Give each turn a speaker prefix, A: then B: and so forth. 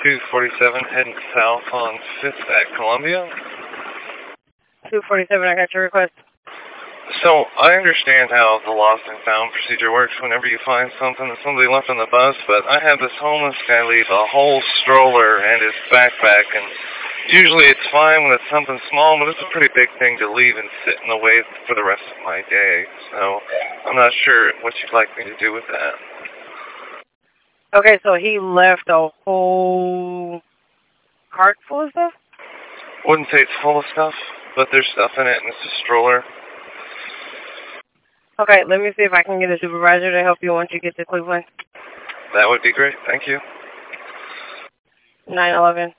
A: 247 heading south on 5th at Columbia.
B: 247, I got your request.
A: So, I understand how the lost and found procedure works whenever you find something that somebody left on the bus, but I had this homeless guy leave a whole stroller and his backpack, and usually it's fine when it's something small, but it's a pretty big thing to leave and sit in the way for the rest of my day. So, I'm not sure what you'd like me to do with that.
B: Okay, so he left a whole cart full of stuff?
A: Wouldn't say it's full of stuff, but there's stuff in it, and it's a stroller.
B: Okay, let me see if I can get a supervisor to help you once you get to Cleveland.
A: That would be great. Thank you.
B: 911.